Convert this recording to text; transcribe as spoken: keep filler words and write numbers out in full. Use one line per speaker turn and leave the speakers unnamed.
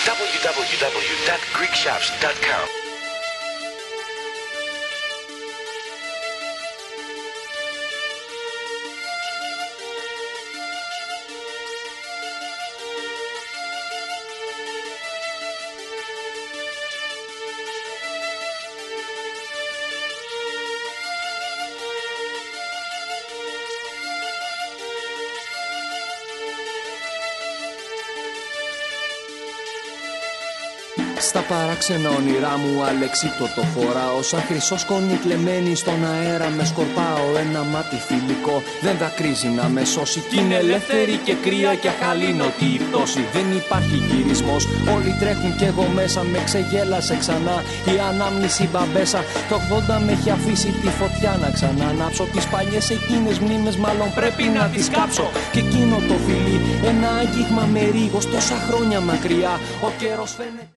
double-u double-u double-u dot greek shops dot com.
Στα παράξενα όνειρά μου αλεξίπτωτο φοράω. Σαν χρυσό σκόνη κλεμμένη στον αέρα με σκορπάω. Ένα μάτι φιλικό δεν δακρύζει να με σώσει. Κι είναι ελεύθερη και κρύα και αχαλήνωτη η πτώση. Δεν υπάρχει γυρισμός, όλοι τρέχουν κι εγώ μέσα. Με ξεγέλασε ξανά η ανάμνηση μπαμπέσα. Το ογδόντα με έχει αφήσει τη φωτιά να ξανανάψω. Τις παλιές εκείνες μνήμες μάλλον πρέπει να τις κάψω. Και εκείνο το φιλί, ένα άγγιγμα με ρίγος τόσα χρόνια μακριά. Ο καιρός φαίνεται